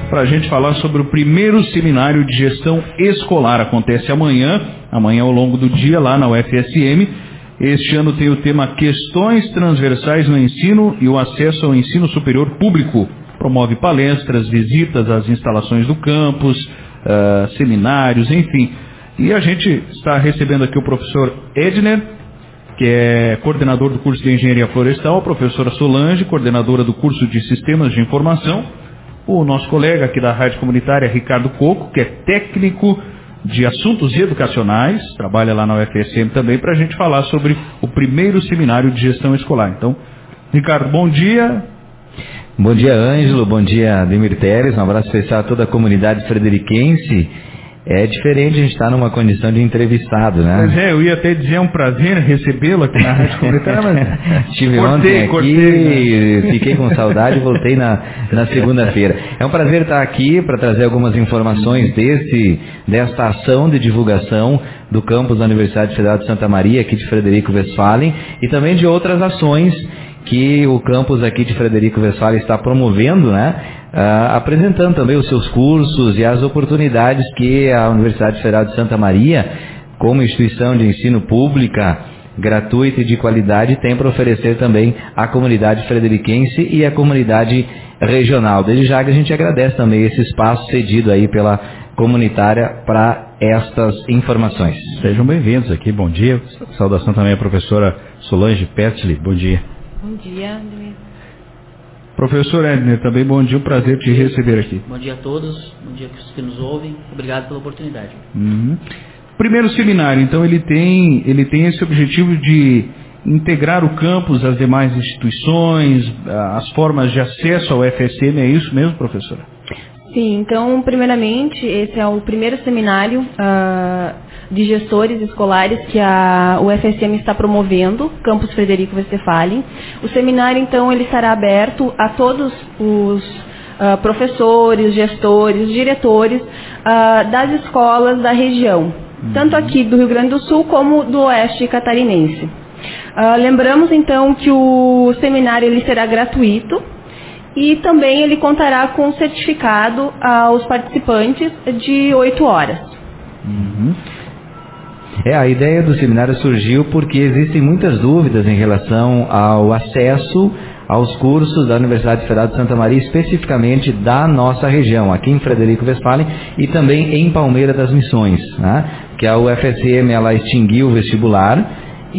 para a gente falar sobre o primeiro seminário de gestão escolar. Acontece amanhã ao longo do dia, lá na UFSM. Este ano tem o tema Questões Transversais no Ensino e o Acesso ao Ensino Superior Público. Promove palestras, visitas às instalações do campus, seminários, enfim. E a gente está recebendo aqui o professor Edner, que é coordenador do curso de Engenharia Florestal, a professora Solange, coordenadora do curso de Sistemas de Informação, o nosso colega aqui da Rádio Comunitária, Ricardo Coco, que é técnico de Assuntos Educacionais, trabalha lá na UFSM também, para a gente falar sobre o primeiro seminário de gestão escolar. Então, Ricardo, bom dia. Bom dia, Ângelo, bom dia, Ademir Teres, um abraço especial a toda a comunidade frederiquense. É diferente a gente estar numa condição de entrevistado, né? Pois é, eu ia até dizer, é um prazer recebê-lo aqui na Rádio Comunitária, mas estive ontem aqui, fiquei com saudade e voltei na segunda-feira. É um prazer estar aqui para trazer algumas informações desta ação de divulgação do campus da Universidade Federal de Santa Maria, aqui de Frederico Westphalen, e também de outras ações que o campus aqui de Frederico Westphalen está promovendo, né? Apresentando também os seus cursos e as oportunidades que a Universidade Federal de Santa Maria, como instituição de ensino pública, gratuita e de qualidade, tem para oferecer também à comunidade frederiquense e à comunidade regional. Desde já que a gente agradece também esse espaço cedido aí pela comunitária para estas informações. Sejam bem-vindos aqui, bom dia. Saudação também à professora Solange Petzli, bom dia. Bom dia, Ademir. Professor Edner, também bom dia, um prazer te receber aqui. Bom dia a todos, bom dia a os que nos ouvem, obrigado pela oportunidade. Primeiro seminário, então, ele tem esse objetivo de integrar o campus às demais instituições, as formas de acesso ao FSM, é isso mesmo, professora? Sim, então, primeiramente, esse é o primeiro seminário de gestores escolares que a UFSM está promovendo, Campus Frederico Westphalen. O seminário, então, ele estará aberto a todos os professores, gestores, diretores das escolas da região, tanto aqui do Rio Grande do Sul como do Oeste Catarinense. Lembramos, então, que o seminário ele será gratuito e também ele contará com certificado aos participantes de 8 horas. A ideia do seminário surgiu porque existem muitas dúvidas em relação ao acesso aos cursos da Universidade Federal de Santa Maria, especificamente da nossa região, aqui em Frederico Westphalen e também em Palmeira das Missões, né? Que a UFSM ela extinguiu o vestibular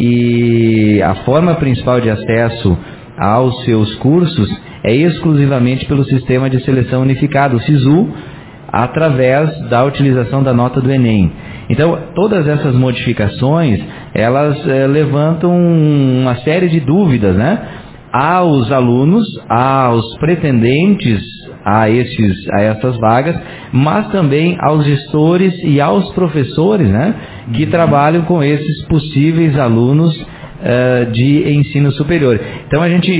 e a forma principal de acesso aos seus cursos é exclusivamente pelo Sistema de Seleção Unificado, o SISU, através da utilização da nota do Enem. Então, todas essas modificações, elas levantam uma série de dúvidas, né? Aos alunos, aos pretendentes a essas vagas, mas também aos gestores e aos professores, né? Que trabalham com esses possíveis alunos de ensino superior. Então a gente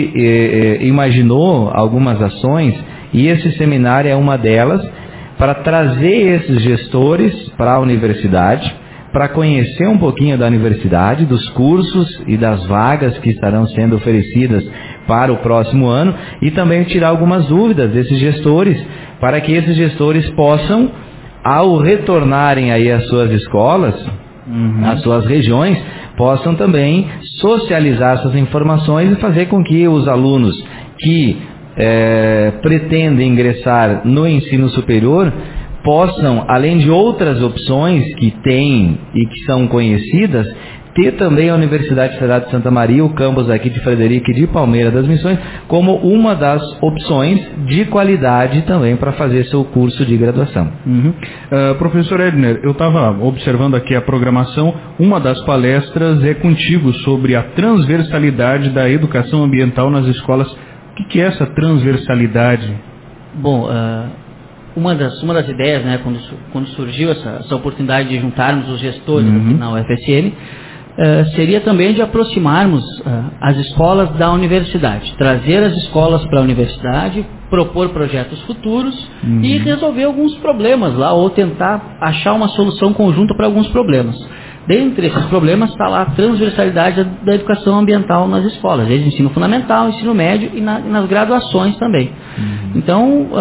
imaginou algumas ações e esse seminário é uma delas para trazer esses gestores para a universidade, para conhecer um pouquinho da universidade, dos cursos e das vagas que estarão sendo oferecidas para o próximo ano e também tirar algumas dúvidas desses gestores, para que esses gestores possam, ao retornarem aí às suas escolas, às suas regiões, possam também socializar essas informações e fazer com que os alunos que pretendem ingressar no ensino superior possam, além de outras opções que têm e que são conhecidas, ter também a Universidade Federal de Santa Maria, o campus aqui de Frederico e de Palmeira das Missões, como uma das opções de qualidade também para fazer seu curso de graduação. Professor Edner, eu estava observando aqui a programação, uma das palestras é contigo sobre a transversalidade da educação ambiental nas escolas. O que é essa transversalidade? Bom, uma das ideias, né, quando surgiu essa oportunidade de juntarmos os gestores aqui na UFSM, seria também de aproximarmos as escolas da universidade, trazer as escolas para a universidade, propor projetos futuros e resolver alguns problemas lá, ou tentar achar uma solução conjunta para alguns problemas. Dentre esses problemas está lá a transversalidade da educação ambiental nas escolas, desde ensino fundamental, ensino médio e nas graduações também. Então,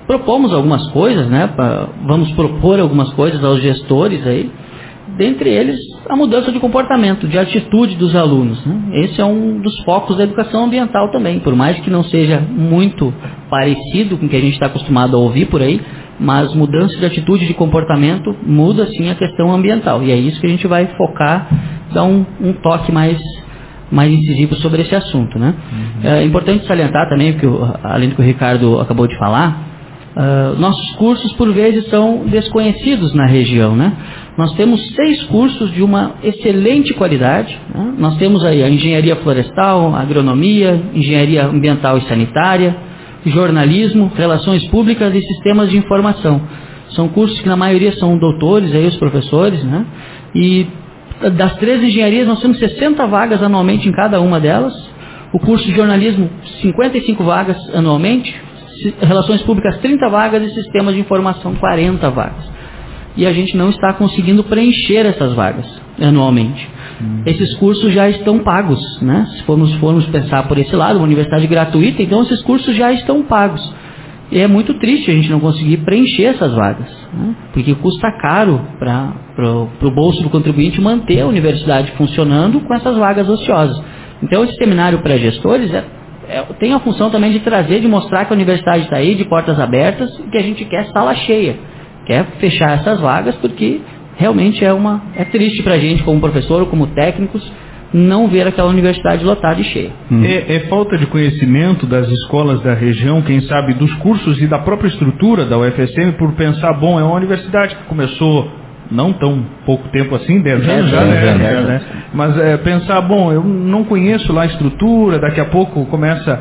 propomos algumas coisas, né? Vamos propor algumas coisas aos gestores aí, dentre eles a mudança de comportamento, de atitude dos alunos, né? Esse é um dos focos da educação ambiental também, por mais que não seja muito parecido com o que a gente está acostumado a ouvir por aí, mas mudança de atitude, de comportamento, muda sim a questão ambiental, e é isso que a gente vai focar, dar um toque mais incisivo sobre esse assunto, né? É importante salientar também, porque além do que o Ricardo acabou de falar, nossos cursos por vezes são desconhecidos na região, né? Nós temos 6 cursos de uma excelente qualidade, né? Nós temos aí a engenharia florestal, agronomia, engenharia ambiental e sanitária, jornalismo, relações públicas e sistemas de informação. São cursos que na maioria são doutores, aí os professores, né? E das 3 engenharias nós temos 60 vagas anualmente em cada uma delas. O curso de jornalismo, 55 vagas anualmente. Relações públicas, 30 vagas, e sistemas de informação, 40 vagas. E a gente não está conseguindo preencher essas vagas anualmente. Esses cursos já estão pagos, né? Se formos pensar por esse lado, uma universidade gratuita, então esses cursos já estão pagos. E é muito triste a gente não conseguir preencher essas vagas, né? Porque custa caro para o bolso do contribuinte manter a universidade funcionando com essas vagas ociosas. Então esse seminário pré-gestores tem a função também de trazer, de mostrar que a universidade está aí, de portas abertas, e que a gente quer sala cheia, quer fechar essas vagas, porque realmente é triste para a gente, como professor ou como técnicos, não ver aquela universidade lotada e cheia. É falta de conhecimento das escolas da região, quem sabe dos cursos e da própria estrutura da UFSM, por pensar, bom, é uma universidade que começou não tão pouco tempo assim, 10 anos já, né? Mas pensar, bom, eu não conheço lá a estrutura, daqui a pouco começa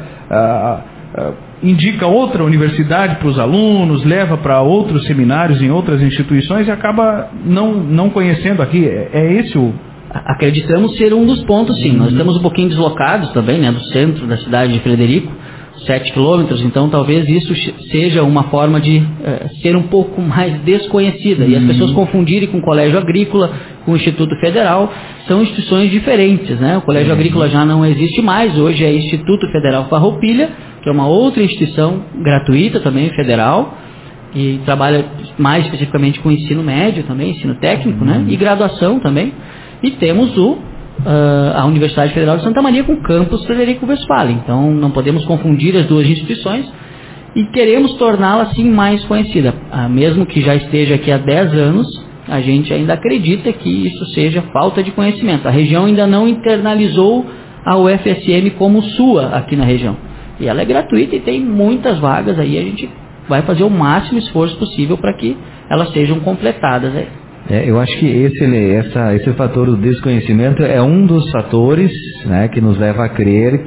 indica outra universidade para os alunos, leva para outros seminários em outras instituições e acaba não conhecendo aqui. É esse o... Acreditamos ser um dos pontos, sim. Nós estamos um pouquinho deslocados também, né, do centro da cidade de Frederico, 7 quilômetros, então talvez isso seja uma forma de ser um pouco mais desconhecida, e as pessoas confundirem com o Colégio Agrícola, com o Instituto Federal, são instituições diferentes, né? O Colégio Agrícola já não existe mais, hoje é Instituto Federal Farroupilha, que é uma outra instituição gratuita também, federal, e trabalha mais especificamente com ensino médio também, ensino técnico, né? E graduação também, e temos a Universidade Federal de Santa Maria com o campus Frederico Westphalen. Então não podemos confundir as duas instituições e queremos torná-la assim mais conhecida. Mesmo que já esteja aqui há 10 anos, a gente ainda acredita que isso seja falta de conhecimento. A região ainda não internalizou a UFSM como sua aqui na região. E ela é gratuita e tem muitas vagas aí, a gente vai fazer o máximo esforço possível para que elas sejam completadas aí. Eu acho que esse fator do desconhecimento é um dos fatores, né, que nos leva a crer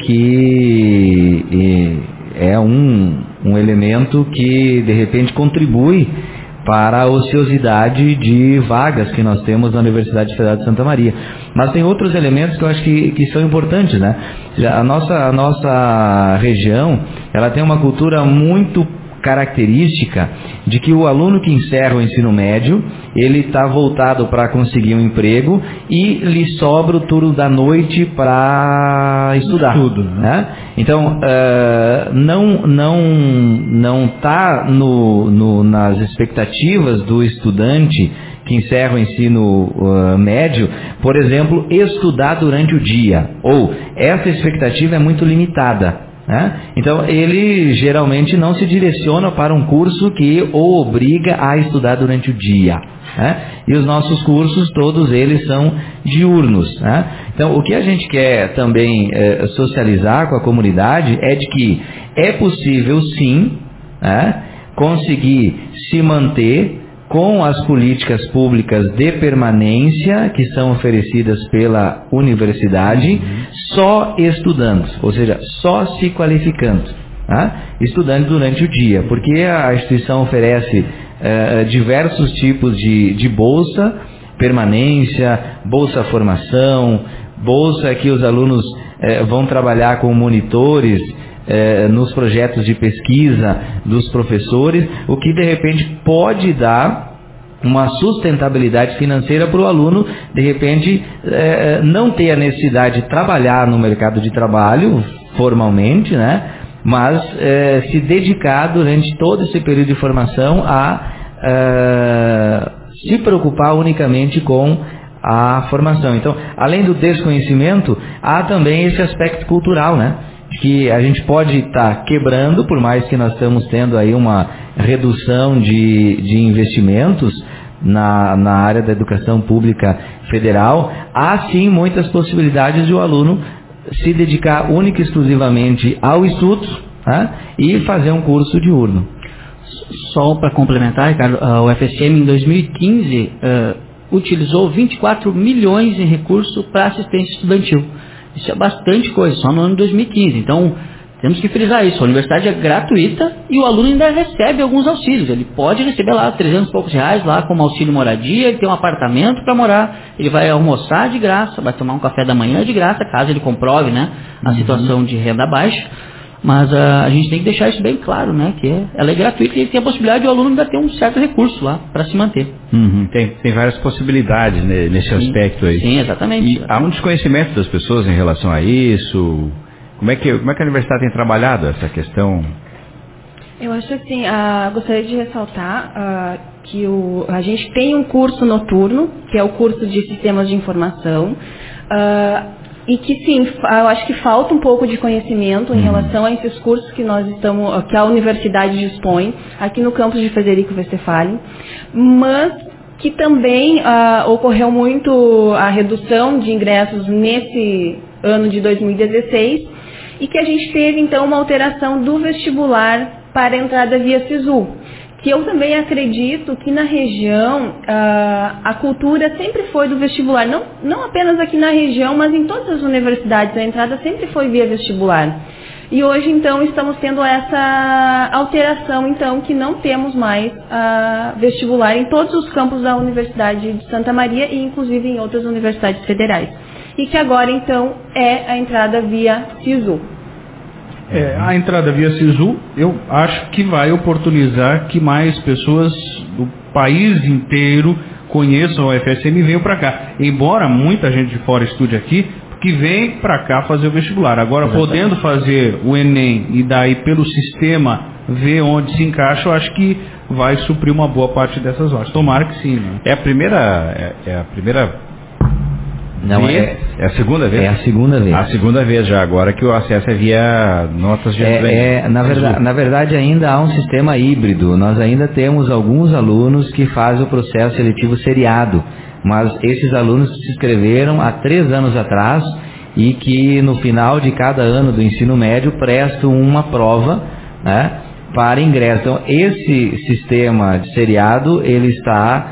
que é um elemento que de repente contribui para a ociosidade de vagas que nós temos na Universidade Federal de Santa Maria. Mas tem outros elementos que eu acho que são importantes, né? A nossa região, ela tem uma cultura muito característica de que o aluno que encerra o ensino médio, ele está voltado para conseguir um emprego e lhe sobra o turno da noite para estudar. Né? Então, não está nas expectativas do estudante que encerra o ensino médio, por exemplo, estudar durante o dia. Ou essa expectativa é muito limitada. Então ele geralmente não se direciona para um curso que o obriga a estudar durante o dia, e os nossos cursos todos eles são diurnos, Então o que a gente quer também socializar com a comunidade é de que é possível sim conseguir se manter com as políticas públicas de permanência que são oferecidas pela universidade, só estudando, ou seja, só se qualificando, estudando durante o dia, porque a instituição oferece diversos tipos de bolsa, permanência, bolsa formação, bolsa que os alunos vão trabalhar com monitores, nos projetos de pesquisa dos professores, o que de repente pode dar uma sustentabilidade financeira para o aluno, de repente não ter a necessidade de trabalhar no mercado de trabalho formalmente, mas se dedicar durante todo esse período de formação a se preocupar unicamente com a formação. Então, além do desconhecimento, há também esse aspecto cultural, né? Que a gente pode estar quebrando, por mais que nós estamos tendo aí uma redução de investimentos na área da educação pública federal, há sim muitas possibilidades de o aluno se dedicar única e exclusivamente ao estudo, né? E fazer um curso diurno. Só para complementar, Ricardo, a UFSM em 2015 utilizou 24 milhões em recurso para assistência estudantil. Isso é bastante coisa, só no ano de 2015. Então, temos que frisar isso. A universidade é gratuita e o aluno ainda recebe alguns auxílios. Ele pode receber lá 300 e poucos reais lá como auxílio moradia, ele tem um apartamento para morar, ele vai almoçar de graça, vai tomar um café da manhã de graça, caso ele comprove, né, a situação de renda baixa. Mas a gente tem que deixar isso bem claro, né? Que ela é gratuita e tem a possibilidade de o aluno ainda ter um certo recurso lá para se manter. Tem várias possibilidades, né, nesse aspecto aí. Sim, exatamente. E há um desconhecimento das pessoas em relação a isso. Como é que a universidade tem trabalhado essa questão? Eu acho assim, gostaria de ressaltar que a gente tem um curso noturno, que é o curso de Sistemas de Informação, e que sim, eu acho que falta um pouco de conhecimento em relação a esses cursos que que a universidade dispõe aqui no campus de Frederico Westphalen, mas que também ocorreu muito a redução de ingressos nesse ano de 2016 e que a gente teve então uma alteração do vestibular para a entrada via SISU. Que eu também acredito que na região a cultura sempre foi do vestibular, não apenas aqui na região, mas em todas as universidades a entrada sempre foi via vestibular. E hoje então estamos tendo essa alteração então que não temos mais vestibular em todos os campos da Universidade de Santa Maria e inclusive em outras universidades federais. E que agora então é a entrada via SISU. A entrada via SISU, eu acho que vai oportunizar que mais pessoas do país inteiro conheçam a UFSM e venham para cá. Embora muita gente de fora estude aqui, que vem para cá fazer o vestibular. Agora, podendo fazer o Enem e daí pelo sistema ver onde se encaixa, eu acho que vai suprir uma boa parte dessas horas. Tomara que sim, né? É a primeira... Não, é a segunda vez? É a segunda vez. A segunda vez já, agora que o acesso é via notas de na verdade, ainda há um sistema híbrido. Nós ainda temos alguns alunos que fazem o processo seletivo seriado, mas esses alunos que se inscreveram há 3 anos atrás e que no final de cada ano do ensino médio prestam uma prova, né, para ingresso. Então, esse sistema de seriado, ele está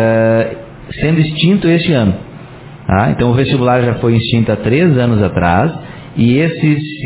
sendo extinto este ano. Então o vestibular já foi extinto há 3 anos atrás e essa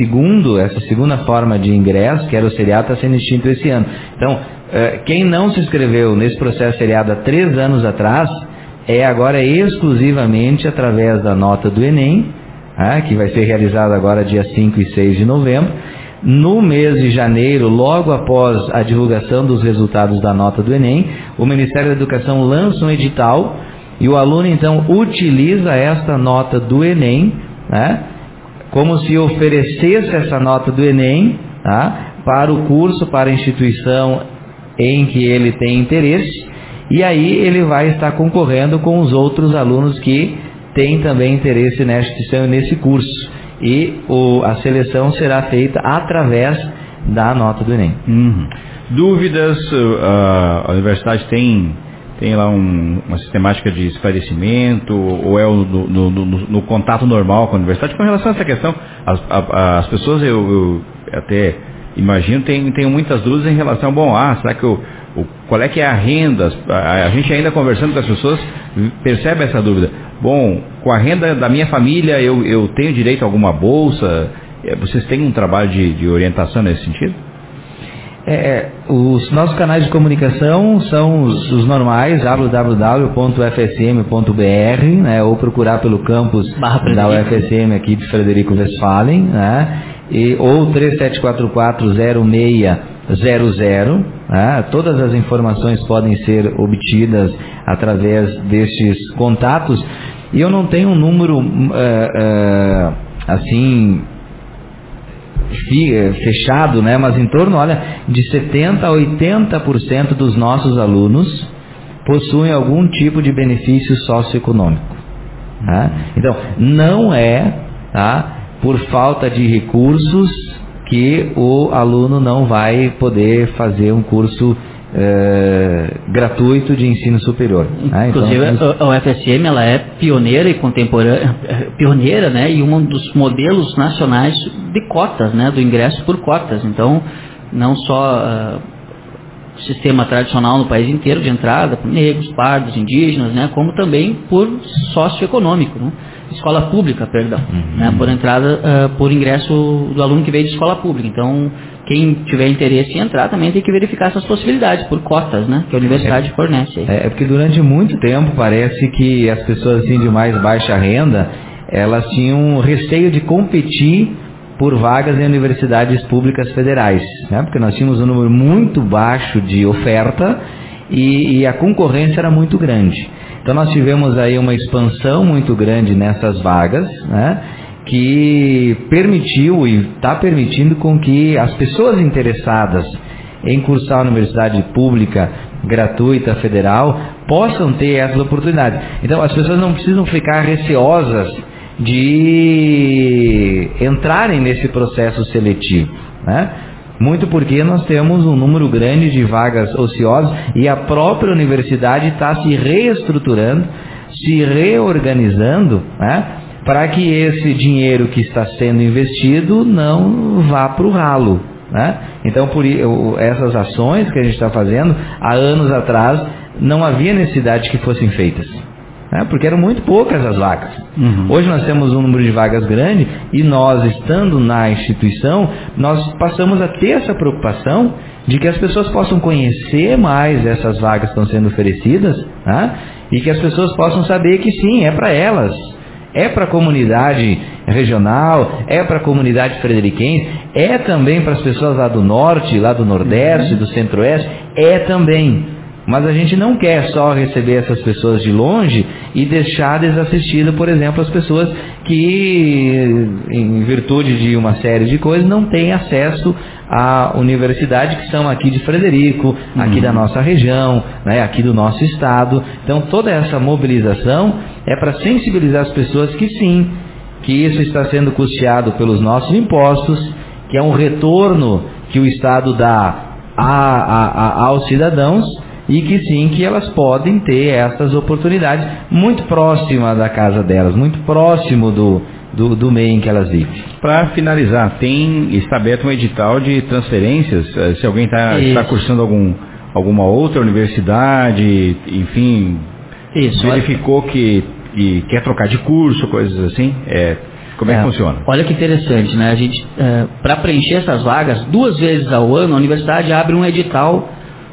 segunda forma de ingresso, que era o seriado, está sendo extinto esse ano. Então, quem não se inscreveu nesse processo seriado há 3 anos atrás, agora exclusivamente através da nota do Enem, que vai ser realizada agora dia 5 e 6 de novembro. No mês de janeiro, logo após a divulgação dos resultados da nota do Enem, o Ministério da Educação lança um edital e o aluno, então, utiliza esta nota do Enem, né, como se oferecesse essa nota do Enem, para o curso, para a instituição em que ele tem interesse, e aí ele vai estar concorrendo com os outros alunos que têm também interesse nessa instituição e nesse curso. E a seleção será feita através da nota do Enem. Dúvidas? A universidade tem lá uma sistemática de esclarecimento, ou é no contato normal com a universidade? Com relação a essa questão, as pessoas, eu até imagino, tenho muitas dúvidas em relação, será que qual é que é a renda? A gente ainda conversando com as pessoas percebe essa dúvida. Com a renda da minha família, eu tenho direito a alguma bolsa? Vocês têm um trabalho de orientação nesse sentido? Os nossos canais de comunicação são os normais, www.ufsm.br, né, ou procurar pelo campus da UFSM aqui de Frederico Westphalen, né, ou 3744-0600, né, todas as informações podem ser obtidas através destes contatos, e eu não tenho um número assim fechado, né? Mas em torno, de 70% a 80% dos nossos alunos possuem algum tipo de benefício socioeconômico. Tá? Então, não é, por falta de recursos que o aluno não vai poder fazer um curso gratuito de ensino superior. Inclusive, então, a UFSM ela é pioneira e contemporânea, né, e um dos modelos nacionais de cotas, né, do ingresso por cotas. Então, não só o sistema tradicional no país inteiro de entrada por negros, pardos, indígenas, né, como também por socioeconômico, né, escola pública, perdão, né, por entrada, por ingresso do aluno que veio de escola pública. Então, quem tiver interesse em entrar também tem que verificar essas possibilidades por cotas, né, que a universidade fornece. É porque durante muito tempo parece que as pessoas assim, de mais baixa renda, elas tinham receio de competir por vagas em universidades públicas federais, né, porque nós tínhamos um número muito baixo de oferta e a concorrência era muito grande. Então nós tivemos aí uma expansão muito grande nessas vagas, né, que permitiu e está permitindo com que as pessoas interessadas em cursar a universidade pública, gratuita, federal, possam ter essas oportunidades. Então as pessoas não precisam ficar receosas de entrarem nesse processo seletivo, né? Muito porque nós temos um número grande de vagas ociosas e a própria universidade está se reestruturando, se reorganizando, né, para que esse dinheiro que está sendo investido não vá para o ralo, né? Então, por essas ações que a gente está fazendo, há anos atrás, não havia necessidade que fossem feitas, né? Porque eram muito poucas as vagas. Hoje nós temos um número de vagas grande e nós, estando na instituição, nós passamos a ter essa preocupação de que as pessoas possam conhecer mais essas vagas que estão sendo oferecidas, né? E que as pessoas possam saber que sim, é para elas. É para a comunidade regional, é para a comunidade frederiquense, é também para as pessoas lá do norte, lá do nordeste, do centro-oeste, é também. Mas a gente não quer só receber essas pessoas de longe e deixar desassistido, por exemplo, as pessoas que, em virtude de uma série de coisas, não têm acesso à universidade, que são aqui de Frederico, aqui da nossa região, né, aqui do nosso estado. Então toda essa mobilização é para sensibilizar as pessoas que sim, que isso está sendo custeado pelos nossos impostos, que é um retorno que o Estado dá aos cidadãos, e que sim, que elas podem ter essas oportunidades muito próxima da casa delas, muito próximo do meio em que elas vivem. Para finalizar, está aberto um edital de transferências, se alguém está cursando alguma outra universidade, enfim, verificou que quer trocar de curso, coisas assim, como é que funciona? Olha que interessante, né? A gente, para preencher essas vagas, 2 vezes ao ano, a universidade abre um edital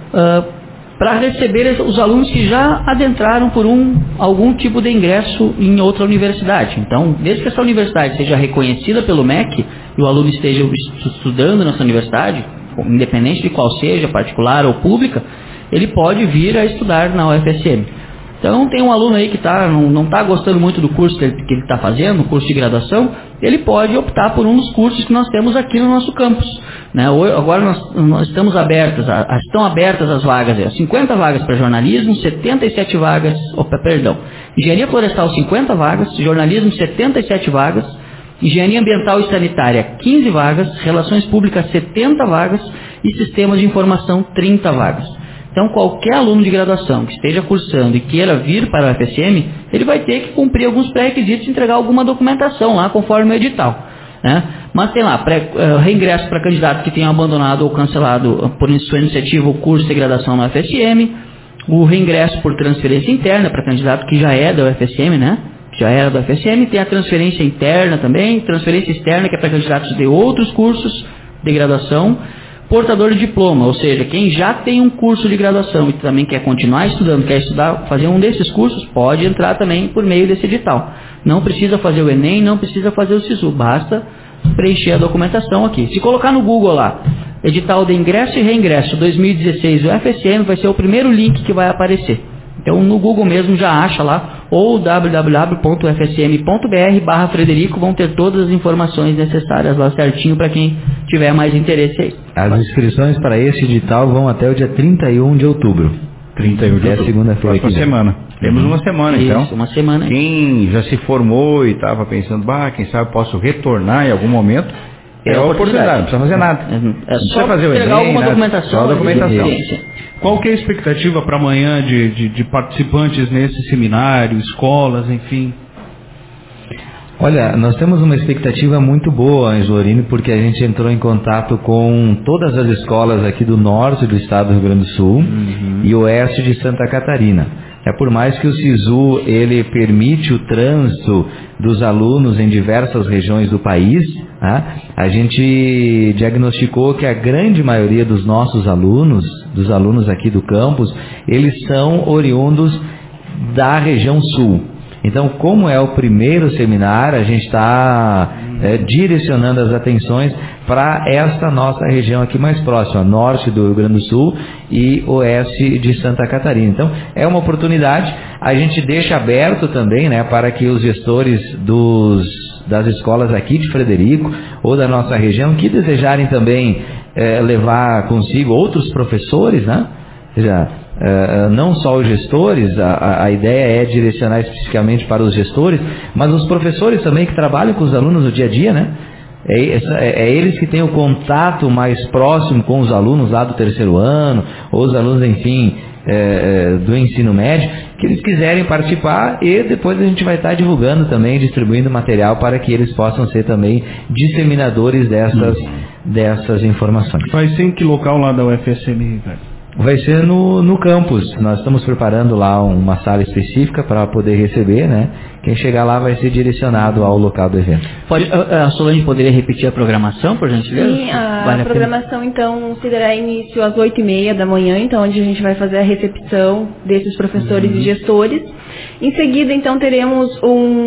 para receber os alunos que já adentraram por algum tipo de ingresso em outra universidade. Então, desde que essa universidade seja reconhecida pelo MEC e o aluno esteja estudando nessa universidade, independente de qual seja, particular ou pública, ele pode vir a estudar na UFSM. Então, tem um aluno aí que não está gostando muito do curso que ele está fazendo, o curso de graduação, ele pode optar por um dos cursos que nós temos aqui no nosso campus, né? Agora nós estamos abertos, estão abertas as vagas, 50 vagas para jornalismo, 77 vagas, engenharia florestal 50 vagas, jornalismo 77 vagas, engenharia ambiental e sanitária 15 vagas, relações públicas 70 vagas e sistemas de informação 30 vagas. Então, qualquer aluno de graduação que esteja cursando e queira vir para a UFSM, ele vai ter que cumprir alguns pré-requisitos e entregar alguma documentação lá, conforme o edital, né? Mas tem lá, reingresso para candidatos que tenham abandonado ou cancelado por sua iniciativa o curso de graduação na UFSM, o reingresso por transferência interna para candidato que já é da UFSM, né? Já era da UFSM, tem a transferência interna também, transferência externa que é para candidatos de outros cursos de graduação, portador de diploma, ou seja, quem já tem um curso de graduação e também quer continuar estudando, quer estudar, fazer um desses cursos, pode entrar também por meio desse edital. Não precisa fazer o Enem, não precisa fazer o SISU, basta preencher a documentação aqui. Se colocar no Google lá, edital de ingresso e reingresso 2016 UFSM, vai ser o primeiro link que vai aparecer. Então no Google mesmo já acha lá, ou www.fsm.br/Frederico, vão ter todas as informações necessárias lá certinho para quem tiver mais interesse aí. As inscrições para esse edital vão até o dia 31 de outubro. 31 de outubro. Segunda-feira. Próxima semana. Temos uma semana, então. Isso, uma semana. Quem já se formou e estava pensando, quem sabe posso retornar em algum momento, é a oportunidade. Não precisa fazer nada. É só fazer o entregar Enem, alguma documentação. Só documentação. Isso. Qual que é a expectativa para amanhã de participantes nesse seminário, escolas, enfim? Olha, nós temos uma expectativa muito boa, Angelorine, porque a gente entrou em contato com todas as escolas aqui do norte do estado do Rio Grande do Sul e oeste de Santa Catarina. Por mais que o SISU ele permite o trânsito dos alunos em diversas regiões do país, a gente diagnosticou que a grande maioria dos nossos alunos, dos alunos aqui do campus, eles são oriundos da região sul. Então, como é o primeiro seminário, a gente está direcionando as atenções para esta nossa região aqui mais próxima, norte do Rio Grande do Sul e oeste de Santa Catarina. Então, é uma oportunidade, a gente deixa aberto também, para que os gestores das escolas aqui de Frederico ou da nossa região que desejarem também levar consigo outros professores, não só os gestores, a ideia é direcionar especificamente para os gestores, mas os professores também que trabalham com os alunos no dia a dia, É eles que têm o contato mais próximo com os alunos lá do terceiro ano, ou os alunos, enfim, do ensino médio, que eles quiserem participar, e depois a gente vai estar divulgando também, distribuindo material para que eles possam ser também disseminadores dessas informações. Vai ser em que local lá da UFSM, Ricardo? Vai ser no campus. Nós estamos preparando lá uma sala específica para poder receber, Quem chegar lá vai ser direcionado ao local do evento. A Solange poderia repetir a programação, por gentileza? Sim, a programação então se dará início às 8h30 da manhã, então onde a gente vai fazer a recepção desses professores e gestores. Em seguida, então, teremos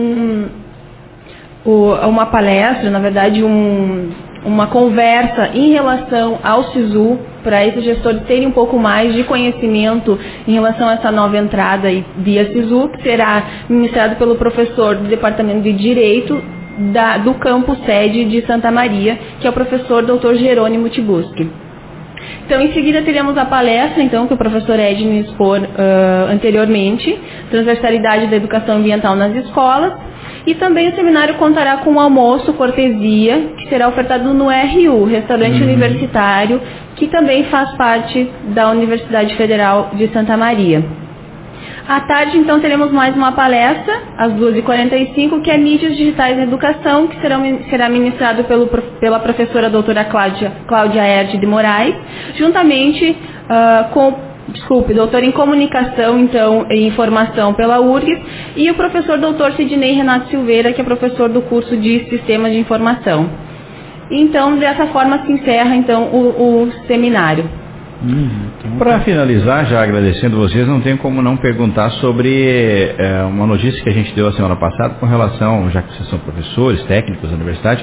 uma palestra, na verdade, uma conversa em relação ao SISU, para esses gestores terem um pouco mais de conhecimento em relação a essa nova entrada via SISU, que será ministrado pelo professor do Departamento de Direito do campus sede de Santa Maria, que é o professor Dr. Jerônimo Tibuski. Então, em seguida, teremos a palestra, então, que o professor Edno expor anteriormente, Transversalidade da Educação Ambiental nas Escolas. E também o seminário contará com um almoço cortesia, que será ofertado no RU, Restaurante Universitário, que também faz parte da Universidade Federal de Santa Maria. À tarde, então, teremos mais uma palestra, às 2h45, que é Mídias Digitais na Educação, que será ministrado pela professora doutora Cláudia Erde de Moraes, juntamente doutor em Comunicação, então, e Informação pela URGS, e o professor doutor Sidney Renato Silveira, que é professor do curso de Sistemas de Informação. Então, dessa forma se encerra, então, o seminário. Para finalizar, já agradecendo vocês, não tem como não perguntar sobre uma notícia que a gente deu a semana passada com relação, já que vocês são professores, técnicos da universidade,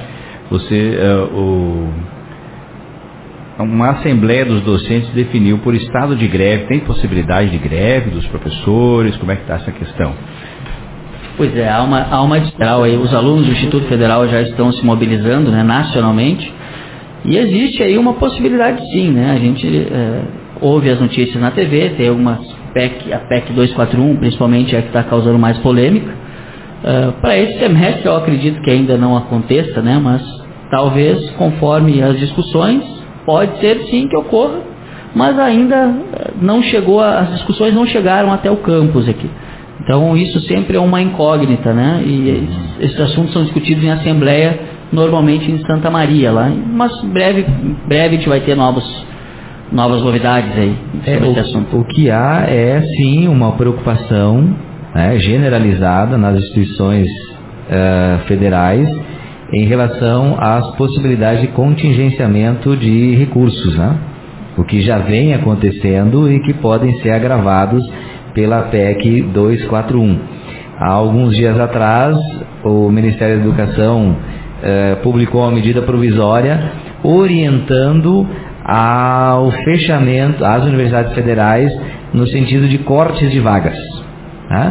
uma assembleia dos docentes definiu por estado de greve. Tem possibilidade de greve dos professores? Como é que está essa questão? Pois é, há uma geral aí, os alunos do Instituto Federal já estão se mobilizando, nacionalmente, e existe aí uma possibilidade sim, A gente ouve as notícias na TV, tem algumas a PEC 241, principalmente, é que está causando mais polêmica. Para esse semestre eu acredito que ainda não aconteça, mas talvez conforme as discussões, pode ser sim que ocorra, mas ainda as discussões não chegaram até o campus aqui. Então isso sempre é uma incógnita, E esses assuntos são discutidos em assembleia, normalmente em Santa Maria, lá. Mas breve a gente vai ter novas novidades aí sobre esse assunto. O que há é sim uma preocupação generalizada nas instituições federais em relação às possibilidades de contingenciamento de recursos, o que já vem acontecendo e que podem ser agravados pela PEC 241. Há alguns dias atrás, o Ministério da Educação publicou uma medida provisória orientando ao fechamento às universidades federais no sentido de cortes de vagas.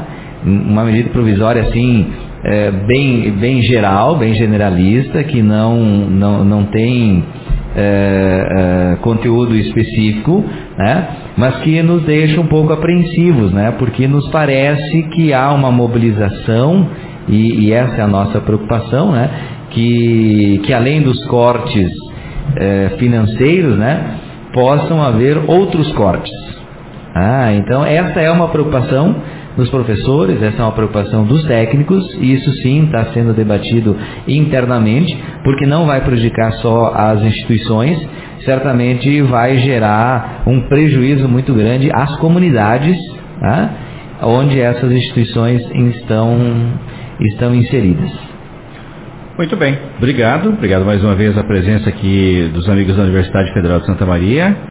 uma medida provisória assim, bem geral, bem generalista, que não tem conteúdo específico, né? Mas que nos deixa um pouco apreensivos, né? Porque nos parece que há uma mobilização, e essa é a nossa preocupação, né? Que além dos cortes financeiros, né, possam haver outros cortes. Então essa é uma preocupação dos professores, essa é uma preocupação dos técnicos, e isso sim está sendo debatido internamente, porque não vai prejudicar só as instituições, certamente vai gerar um prejuízo muito grande às comunidades, onde essas instituições estão inseridas. Muito bem, obrigado mais uma vez a presença aqui dos amigos da Universidade Federal de Santa Maria.